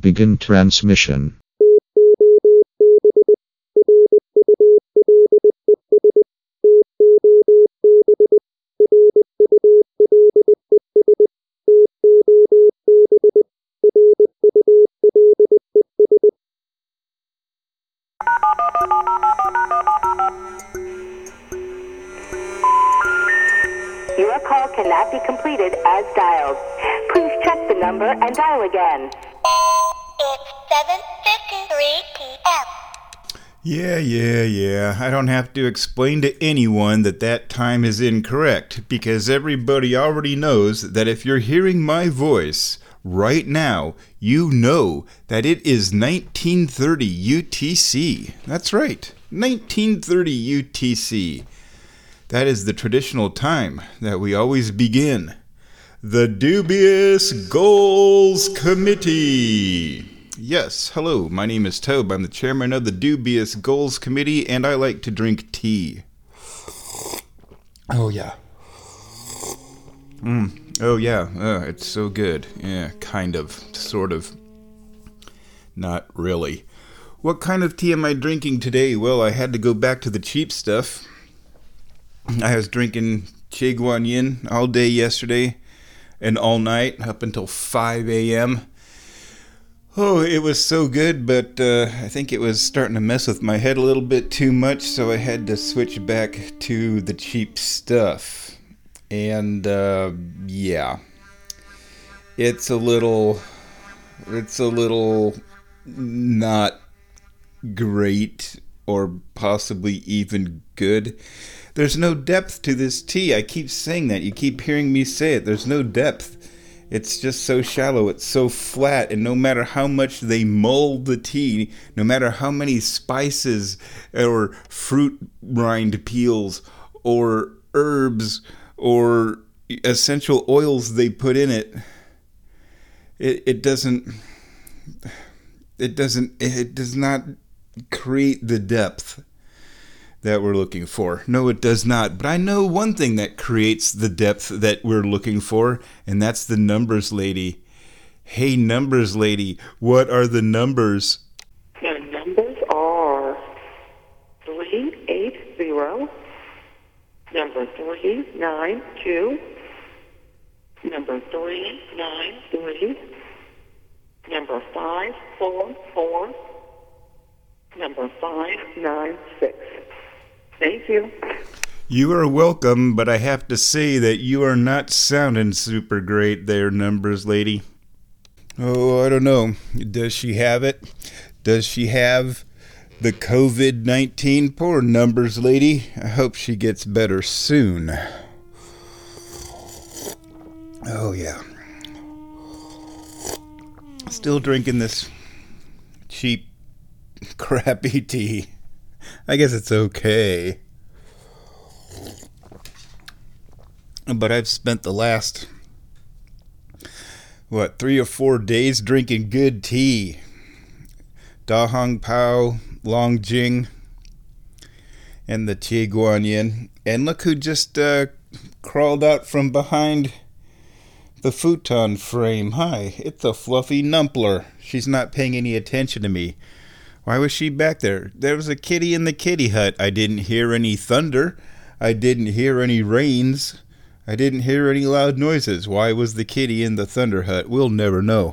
begin transmission. Your call cannot be completed as dialed. Please check the number and dial again. It's 7:53 p.m. Yeah. I don't have to explain to anyone that time is incorrect, because everybody already knows that if you're hearing my voice right now, you know that it is 1930 UTC. That's right, 1930 UTC. That is the traditional time that we always begin the Dubious Goals Committee. Yes, hello, my name is Tobe. I'm the chairman of the Dubious Goals Committee, and I like to drink tea. Oh, yeah. It's so good. Yeah, kind of, sort of. Not really. What kind of tea am I drinking today? Well, I had to go back to the cheap stuff. I was drinking Che Guan Yin all day yesterday and all night up until 5 a.m. Oh, it was so good, but I think it was starting to mess with my head a little bit too much, so I had to switch back to the cheap stuff. And, yeah. It's a little not great or possibly even good. There's no depth to this tea. I keep saying that. You keep hearing me say it. There's no depth. It's just so shallow. It's so flat. And no matter how much they mull the tea, no matter how many spices or fruit rind peels or herbs or essential oils they put in it, it does not create the depth that we're looking for. No, it does not. But I know one thing that creates the depth that we're looking for, and that's the numbers lady. Hey, numbers lady, what are the numbers? The numbers are 380, number 392, number 393, number 544, number 596. Thank you. You are welcome, but I have to say that you are not sounding super great there, numbers lady. Oh, I don't know. Does she have it? Does she have the COVID-19? Poor numbers lady. I hope she gets better soon. Oh, yeah. Still drinking this cheap, crappy tea. I guess it's okay. But I've spent the last, 3 or 4 days drinking good tea. Da Hong Pao, Long Jing, and the Che Guan Yin. And look who just crawled out from behind the futon frame. Hi, it's a fluffy numpler. She's not paying any attention to me. Why was she back there? There was a kitty in the kitty hut. I didn't hear any thunder. I didn't hear any rains. I didn't hear any loud noises. Why was the kitty in the thunder hut? We'll never know.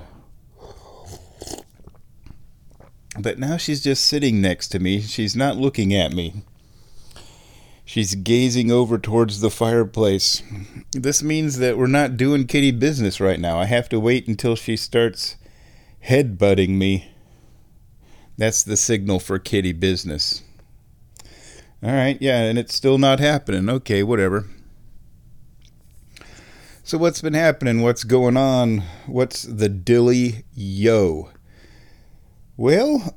But now she's just sitting next to me. She's not looking at me. She's gazing over towards the fireplace. This means that we're not doing kitty business right now. I have to wait until she starts headbutting me. That's the signal for kitty business. All right, yeah, and it's still not happening. Okay, whatever. So what's been happening? What's going on? What's the dilly yo? Well,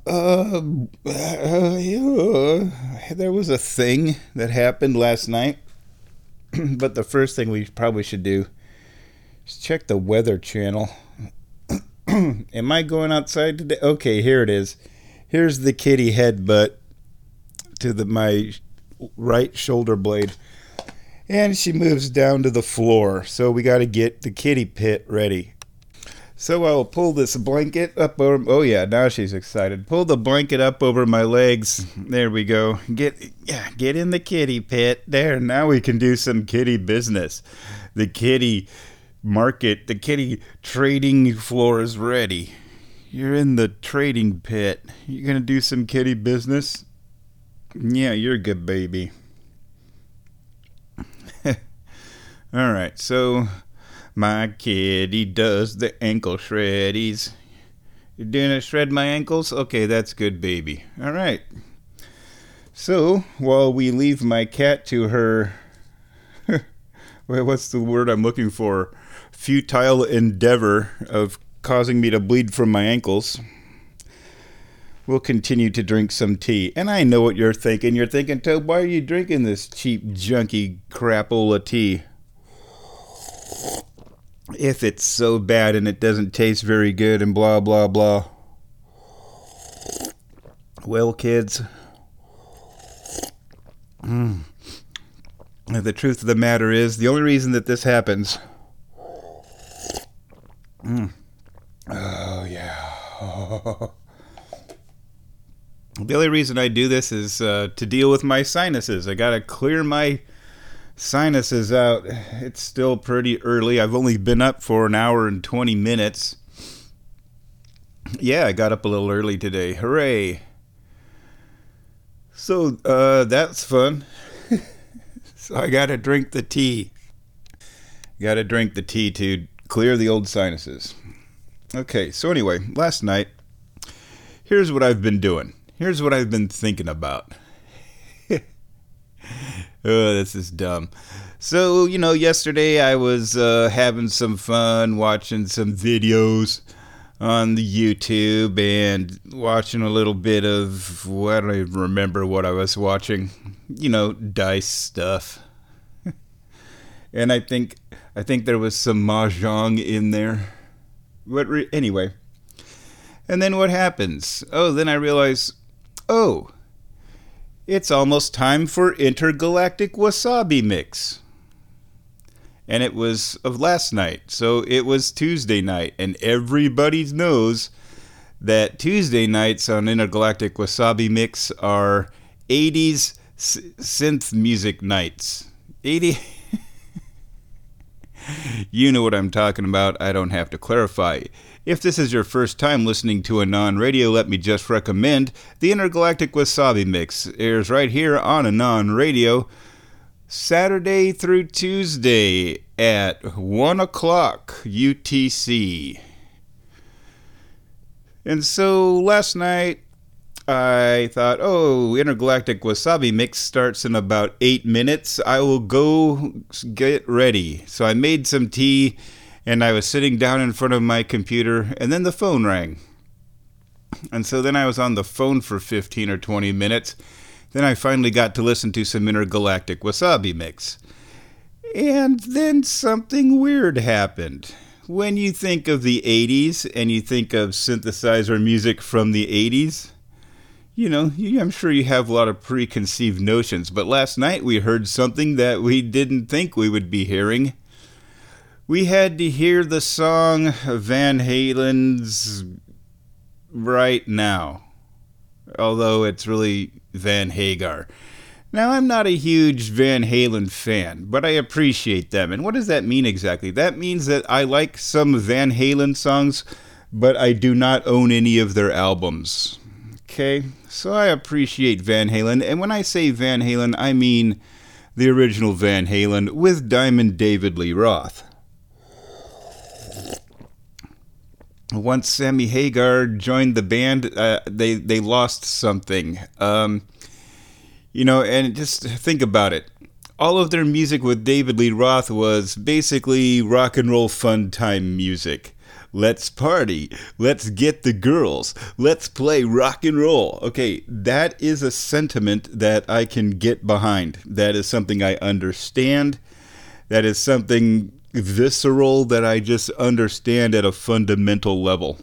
there was a thing that happened last night. But the first thing we probably should do is check the Weather Channel. Am I going outside today? Okay, here it is. Here's the kitty headbutt to my right shoulder blade. And she moves down to the floor. So we got to get the kitty pit ready. So I'll pull this blanket up over... Oh, yeah, now she's excited. Pull the blanket up over my legs. There we go. Get in the kitty pit. There, now we can do some kitty business. The kitty market, the kitty trading floor is ready. You're in the trading pit. You gonna do some kitty business? Yeah, you're a good baby. All right, so... My kitty does the ankle shreddies. You doing it, shred my ankles? Okay, that's good, baby. All right. So, while we leave my cat to her... what's the word I'm looking for? Futile endeavor of causing me to bleed from my ankles, we'll continue to drink some tea. And I know what you're thinking. You're thinking, Toad, why are you drinking this cheap, junky, crapola tea? If it's so bad and it doesn't taste very good and blah, blah, blah. Well, kids, the truth of the matter is, the only reason that this happens... Oh, yeah. The only reason I do this is to deal with my sinuses. I gotta clear my sinuses out. It's still pretty early. I've only been up for an hour and 20 minutes. Yeah, I got up a little early today. Hooray. So, that's fun. So I gotta drink the tea. Gotta drink the tea to clear the old sinuses. Okay, so anyway, last night, here's what I've been doing. Here's what I've been thinking about. Oh, this is dumb. So, yesterday I was having some fun watching some videos on the YouTube and watching a little bit of, I don't even remember what I was watching. Dice stuff. And I think there was some mahjong in there. But anyway. And then what happens? Oh, then I realize, it's almost time for Intergalactic Wasabi Mix. And it was of last night, so it was Tuesday night. And everybody knows that Tuesday nights on Intergalactic Wasabi Mix are 80s synth music nights. 80... You know what I'm talking about. I don't have to clarify. If this is your first time listening to Anon Radio, let me just recommend the Intergalactic Wasabi Mix. Airs right here on Anon Radio, Saturday through Tuesday at 1 o'clock UTC. And so last night, I thought, Intergalactic Wasabi Mix starts in about 8 minutes. I will go get ready. So I made some tea, and I was sitting down in front of my computer, and then the phone rang. And so then I was on the phone for 15 or 20 minutes. Then I finally got to listen to some Intergalactic Wasabi Mix. And then something weird happened. When you think of the 80s, and you think of synthesizer music from the 80s... I'm sure you have a lot of preconceived notions, but last night we heard something that we didn't think we would be hearing. We had to hear the song Van Halen's Right Now, although it's really Van Hagar. Now, I'm not a huge Van Halen fan, but I appreciate them. And what does that mean exactly? That means that I like some Van Halen songs, but I do not own any of their albums. Okay, so I appreciate Van Halen, and when I say Van Halen, I mean the original Van Halen with Diamond David Lee Roth. Once Sammy Hagar joined the band, they lost something. And just think about it. All of their music with David Lee Roth was basically rock and roll fun time music. Let's party. Let's get the girls. Let's play rock and roll. Okay, that is a sentiment that I can get behind. That is something I understand. That is something visceral that I just understand at a fundamental level.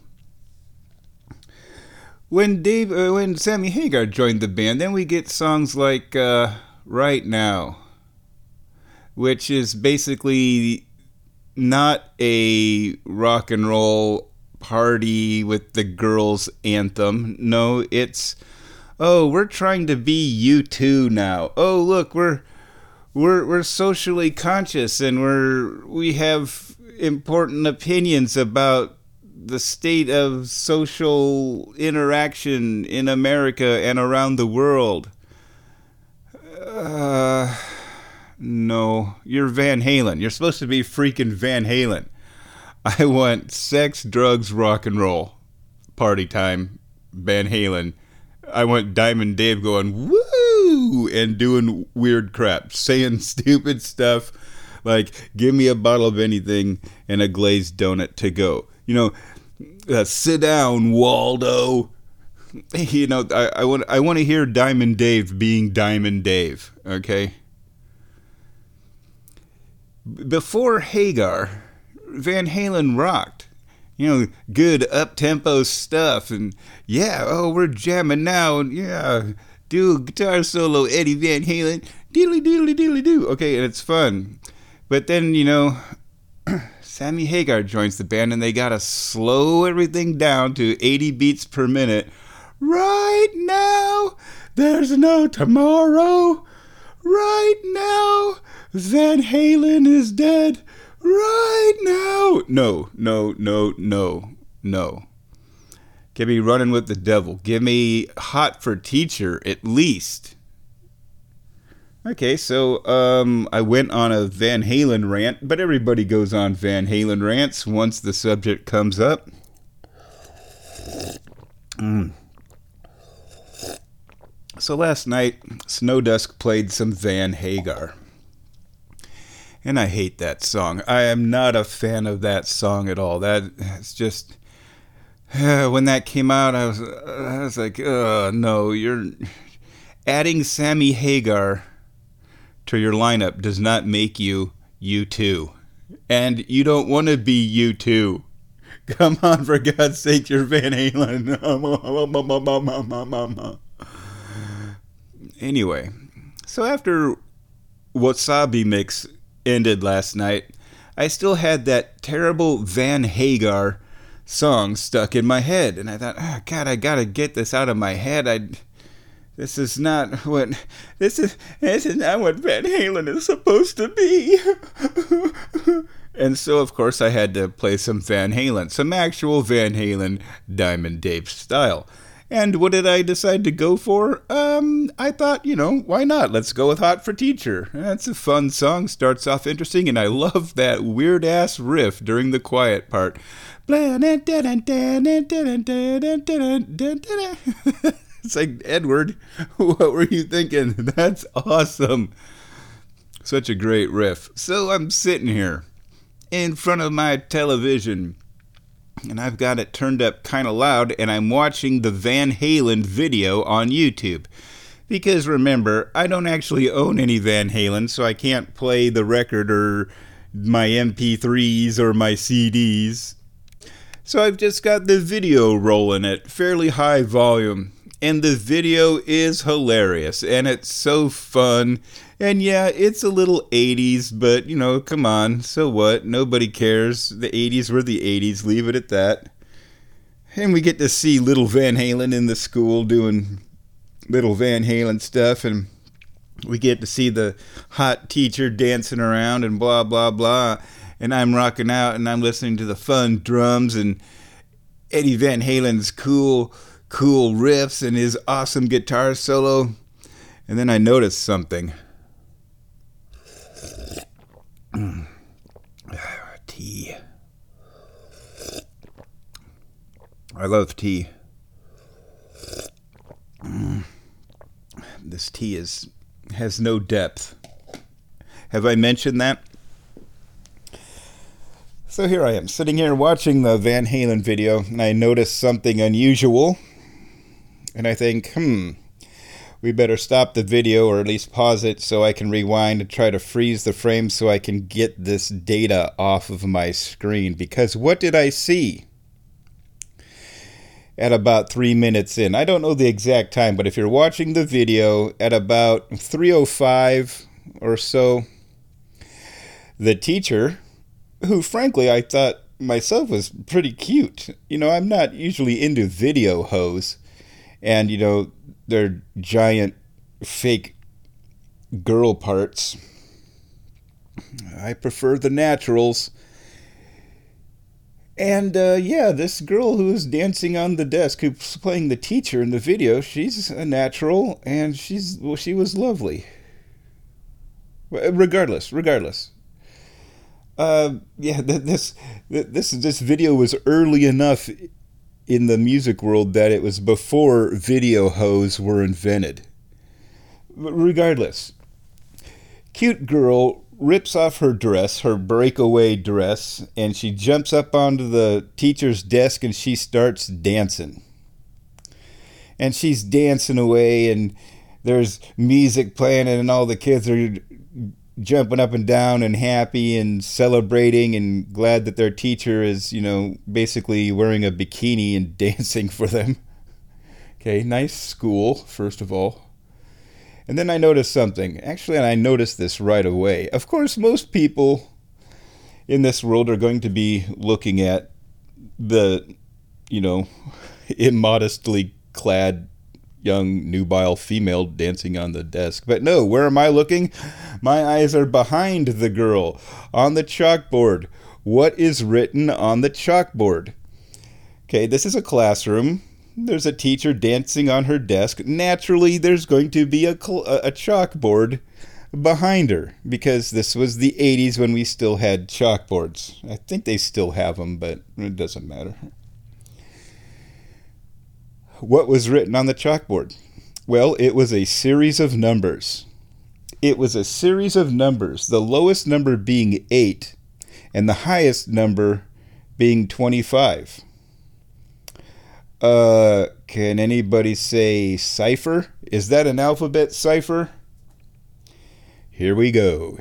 When Sammy Hagar joined the band, then we get songs like Right Now, which is basically not a rock and roll party with the girls anthem. No, it's, oh, we're trying to be U2 now. Oh, look, we're socially conscious, and we have important opinions about the state of social interaction in America and around the world. No, you're Van Halen. You're supposed to be freaking Van Halen. I want sex, drugs, rock and roll. Party time, Van Halen. I want Diamond Dave going, woo, and doing weird crap, saying stupid stuff like, give me a bottle of anything and a glazed donut to go. You know, sit down, Waldo. You know, I want to hear Diamond Dave being Diamond Dave, okay? Before Hagar, Van Halen rocked. You know, good up-tempo stuff, and yeah, oh, we're jamming now, and yeah, do a guitar solo, Eddie Van Halen, diddly diddly diddly do. Okay, and it's fun. But then, you know, Sammy Hagar joins the band, and they gotta slow everything down to 80 beats per minute. Right now, there's no tomorrow. Right now, Van Halen is dead. Right now. No. Give me Running with the Devil. Give me Hot for Teacher, at least. Okay, so I went on a Van Halen rant, but everybody goes on Van Halen rants once the subject comes up. So last night, Snowdusk played some Van Hagar. And I hate that song. I am not a fan of that song at all. That's just... when that came out, I was like, no, you're... Adding Sammy Hagar to your lineup does not make you U2. And you don't want to be U2. Come on, for God's sake, you're Van Halen. Anyway, so after Wasabi Mix ended last night, I still had that terrible Van Hagar song stuck in my head, and I thought, oh, God, I gotta get this out of my head. This is not what Van Halen is supposed to be. And so, of course, I had to play some Van Halen, some actual Van Halen, Diamond Dave style. And what did I decide to go for? I thought, you know, why not? Let's go with Hot for Teacher. That's a fun song, starts off interesting, and I love that weird-ass riff during the quiet part. It's like, Edward, what were you thinking? That's awesome. Such a great riff. So I'm sitting here in front of my television, and I've got it turned up kind of loud, and I'm watching the Van Halen video on YouTube. Because remember, I don't actually own any Van Halen, so I can't play the record or my MP3s or my CDs. So I've just got the video rolling at fairly high volume. And the video is hilarious, and it's so fun. And yeah, it's a little 80s, but, you know, come on, so what? Nobody cares. The 80s were the 80s, leave it at that. And we get to see little Van Halen in the school doing little Van Halen stuff, and we get to see the hot teacher dancing around and blah, blah, blah. And I'm rocking out, and I'm listening to the fun drums, and Eddie Van Halen's cool riffs and his awesome guitar solo. And then I noticed something. Tea. I love tea. This tea has no depth. Have I mentioned that? So here I am, sitting here watching the Van Halen video, and I noticed something unusual. And I think, we better stop the video, or at least pause it so I can rewind and try to freeze the frame so I can get this data off of my screen. Because what did I see at about 3 minutes in? I don't know the exact time, but if you're watching the video at about 3:05 or so, the teacher who frankly I thought myself was pretty cute. I'm not usually into video hoes, and they're giant fake girl parts. I prefer the naturals. And this girl who was dancing on the desk, who's playing the teacher in the video, she's a natural, and she was lovely. Regardless. This video was early enough in the music world that it was before video hoes were invented. Regardless, cute girl rips off her dress, her breakaway dress, and she jumps up onto the teacher's desk and she starts dancing. And she's dancing away, and there's music playing, and all the kids are jumping up and down and happy and celebrating and glad that their teacher is, basically wearing a bikini and dancing for them. Okay, nice school, first of all. And then I noticed something. Actually, and I noticed this right away. Of course, most people in this world are going to be looking at the, immodestly clad young nubile female dancing on the desk. But no, where am I looking? My eyes are behind the girl on the chalkboard. What is written on the chalkboard? Okay, this is a classroom. There's a teacher dancing on her desk. Naturally, there's going to be a chalkboard behind her, because this was the 80s when we still had chalkboards. I think they still have them, but it doesn't matter. What was written on the chalkboard? Well, it was a series of numbers. It was a series of numbers, the lowest number being 8 and the highest number being 25. Can anybody say cipher? Is that an alphabet cipher? Here we go.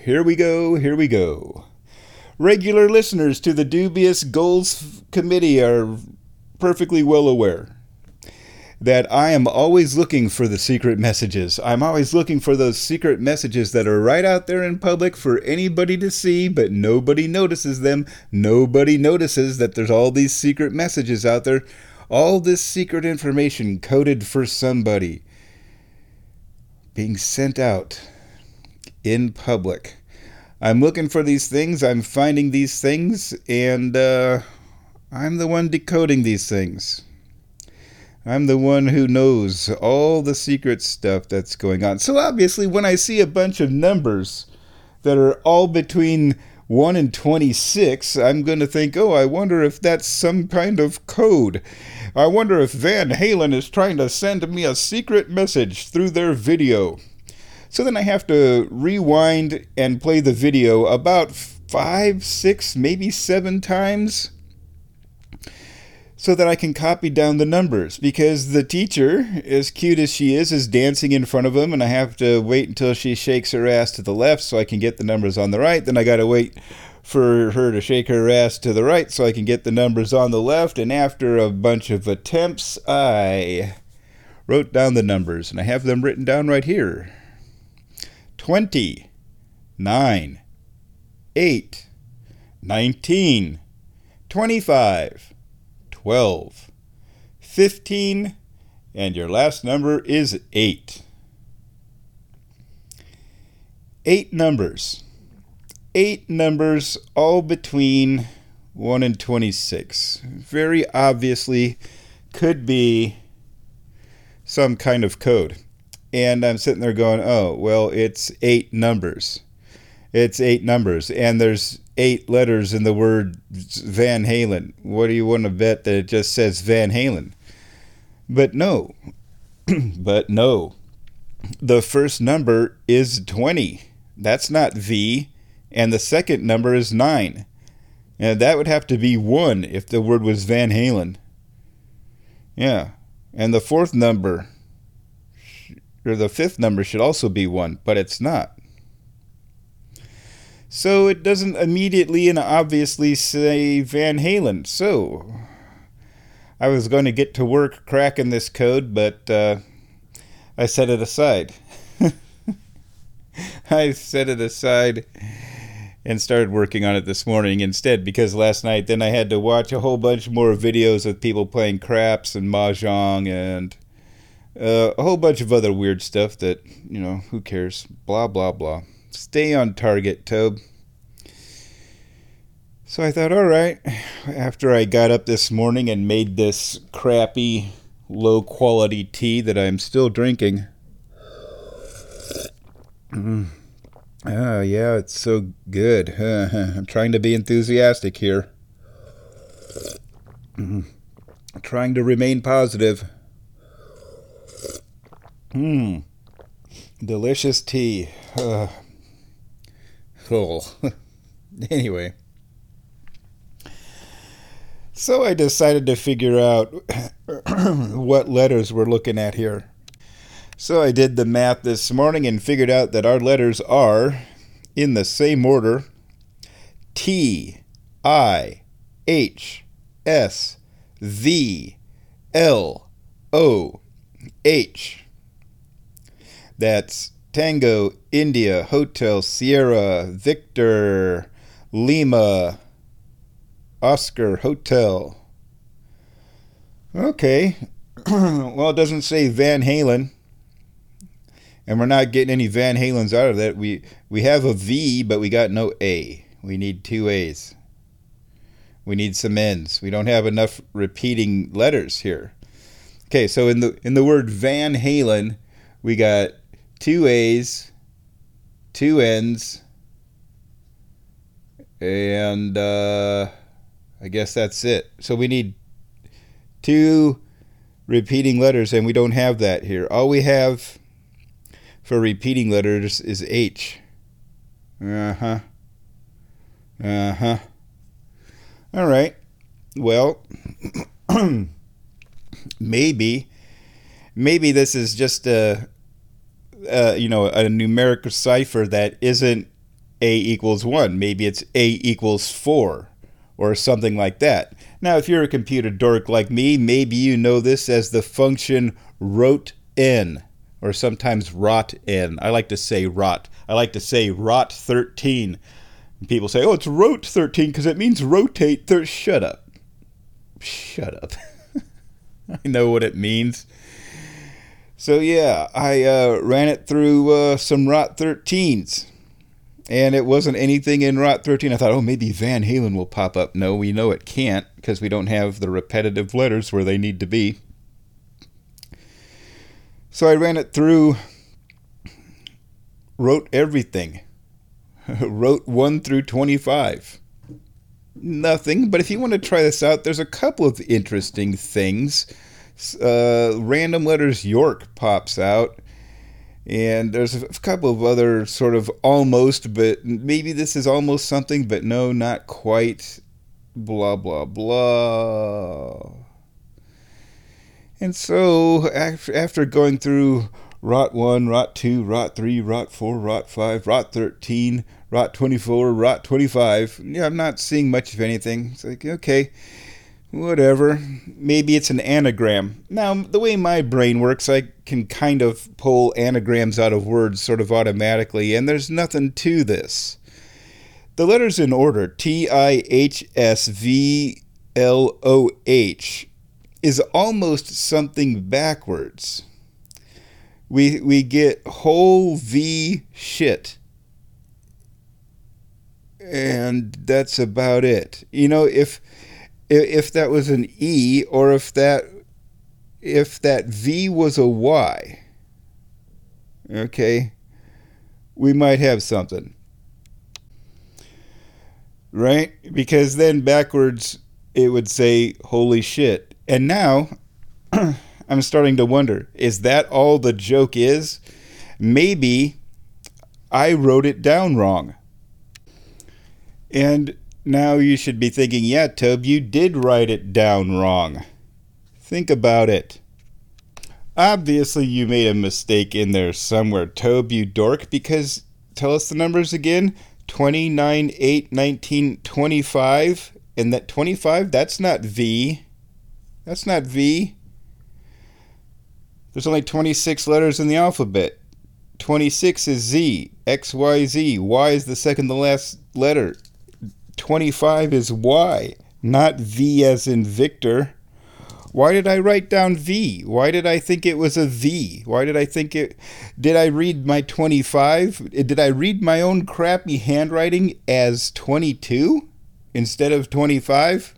Regular listeners to the Dubious Goals Committee are perfectly well aware that I am always looking for the secret messages. I'm always looking for those secret messages that are right out there in public for anybody to see, but nobody notices them. Nobody notices that there's all these secret messages out there. All this secret information coded for somebody being sent out in public. I'm looking for these things, I'm finding these things, and I'm the one decoding these things. I'm the one who knows all the secret stuff that's going on. So obviously, when I see a bunch of numbers that are all between 1 and 26, I'm going to think, oh, I wonder if that's some kind of code. I wonder if Van Halen is trying to send me a secret message through their video. So then I have to rewind and play the video about 5, 6, maybe 7 times so that I can copy down the numbers, because the teacher, as cute as she is dancing in front of them, and I have to wait until she shakes her ass to the left so I can get the numbers on the right. Then I got to wait for her to shake her ass to the right so I can get the numbers on the left. And after a bunch of attempts, I wrote down the numbers, and I have them written down right here. 20, 9, 8, 19, 25, 12, 15, and your last number is 8. 8 numbers. 8 numbers, all between 1 and 26. Very obviously could be some kind of code. And I'm sitting there going, oh, well, it's 8 numbers. It's 8 numbers, and there's 8 letters in the word Van Halen. What do you want to bet that it just says Van Halen? But no. The first number is 20. That's not V. And the second number is 9. And that would have to be 1 if the word was Van Halen. Yeah. And the fourth number, or the fifth number, should also be 1, but it's not. So it doesn't immediately and obviously say Van Halen. So I was going to get to work cracking this code, but I set it aside. I set it aside, and started working on it this morning instead, because last night then I had to watch a whole bunch more videos of people playing craps and mahjong and a whole bunch of other weird stuff that, who cares? Blah, blah, blah. Stay on target, Tobe. So I thought, all right, after I got up this morning and made this crappy, low-quality tea that I'm still drinking. Oh, yeah, it's so good. I'm trying to be enthusiastic here. Trying to remain positive. Delicious tea. Anyway. So I decided to figure out what letters we're looking at here. So I did the math this morning and figured out that our letters are, in the same order, T, I, H, S, V, L, O, H. That's Tango, India, Hotel, Sierra, Victor, Lima, Oscar, Hotel. Okay. Well, it doesn't say Van Halen. And we're not getting any Van Halens out of that. We have a V, but we got no A. We need 2 A's. We need some N's. We don't have enough repeating letters here. Okay, so in the word Van Halen, we got 2 A's, 2 N's, and I guess that's it. So we need 2 repeating letters, and we don't have that here. All we have for repeating letters is H. All right. Well, maybe this is just a numeric cipher that isn't A equals 1. Maybe it's A equals 4 or something like that. Now, if you're a computer dork like me, maybe you know this as the function ROT_n, or sometimes ROT_n. I like to say ROT. I like to say ROT13. People say, oh, it's ROT13 because it means rotate. Shut up. Shut up. I know what it means. So yeah, I ran it through some ROT13s. And it wasn't anything in ROT13. I thought, oh, maybe Van Halen will pop up. No, we know it can't because we don't have the repetitive letters where they need to be. So I ran it through, wrote everything. Wrote 1 through 25. Nothing, but if you want to try this out, there's a couple of interesting things. Random letters York pops out. And there's a couple of other sort of almost, but maybe this is almost something, but no, not quite. Blah, blah, blah. And so after going through ROT1, ROT2, ROT3, ROT4, ROT5, ROT13, ROT24, ROT25, I'm not seeing much of anything. It's like, okay, whatever. Maybe it's an anagram. Now, the way my brain works, I can kind of pull anagrams out of words sort of automatically, and there's nothing to this. The letters in order, TIHSVLOH, is almost something backwards. We get whole V shit. And that's about it. If that was an E, or if that V was a Y, okay, we might have something. Right? Because then backwards it would say, holy shit. And now I'm starting to wonder, is that all the joke is? Maybe I wrote it down wrong. And now you should be thinking, yeah, Tobe, you did write it down wrong. Think about it. Obviously, you made a mistake in there somewhere, Tobe, you dork, because tell us the numbers again. 29, 8, 19, 25. And that 25, that's not V. That's not V. There's only 26 letters in the alphabet. 26 is Z. X, Y, Z. Y is the second to last letter. 25 is Y, not V as in Victor. Why did I write down V? Why did I think it was a V? Why did I think it... Did I read my 25? Did I read my own crappy handwriting as 22 instead of 25?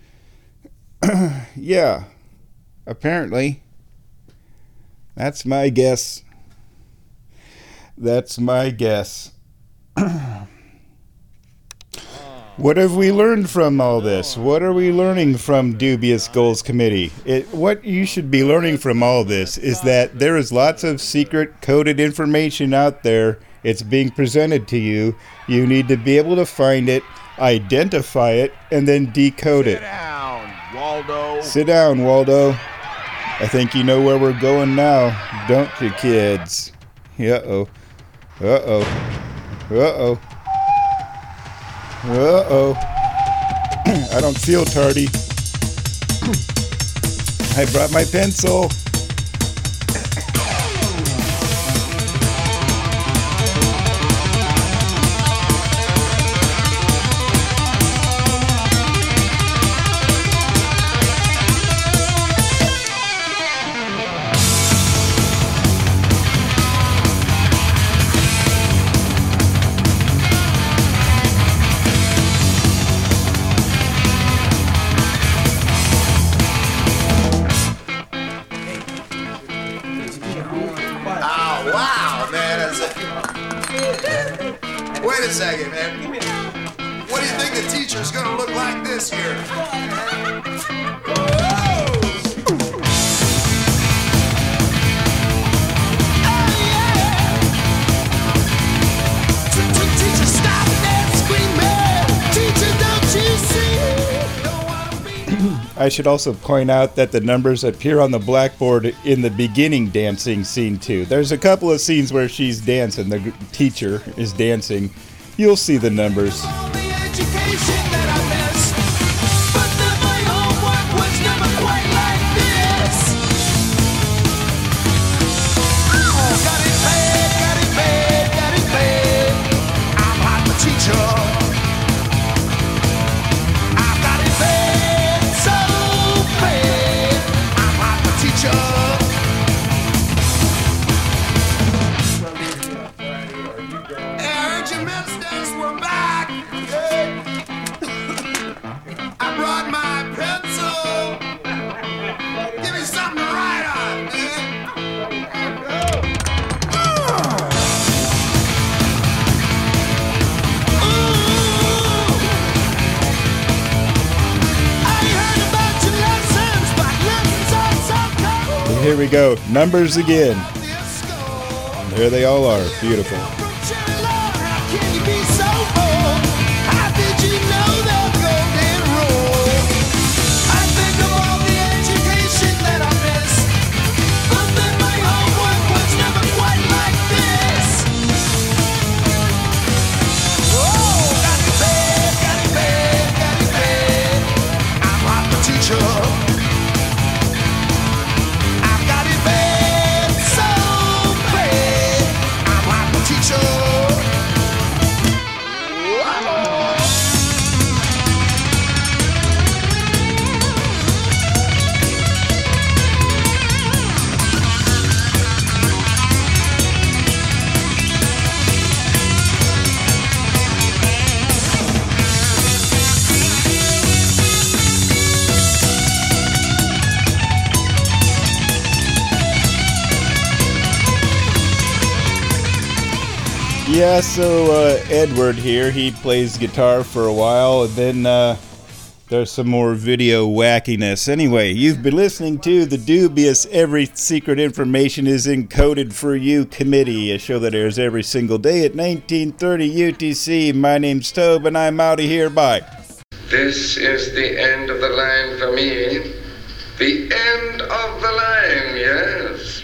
Yeah, apparently. That's my guess. That's my guess. What have we learned from all this? What are we learning from Dubious Goals Committee? What you should be learning from all this is that there is lots of secret coded information out there. It's being presented to you. You need to be able to find it, identify it, and then decode it. Sit down, Waldo. Sit down, Waldo. I think you know where we're going now, don't you, kids? Uh-oh. Uh-oh. Uh-oh. Uh-oh. I don't feel tardy. I brought my pencil. Wait a second, man. What do you think the teacher's gonna look like this year? Teacher, stop that screaming! Teacher, don't you see? I should also point out that the numbers appear on the blackboard in the beginning dancing scene too. There's a couple of scenes where she's dancing, the teacher is dancing. You'll see the numbers. Here we go. Numbers again. There they all are. Beautiful. Yeah, so Edward here, he plays guitar for a while, and then there's some more video wackiness. Anyway, you've been listening to the Dubious Every Secret Information is Encoded for You Committee, a show that airs every single day at 1930 UTC. My name's Tobe, and I'm out of here. Bye. This is the end of the line for me. The end of the line, yes.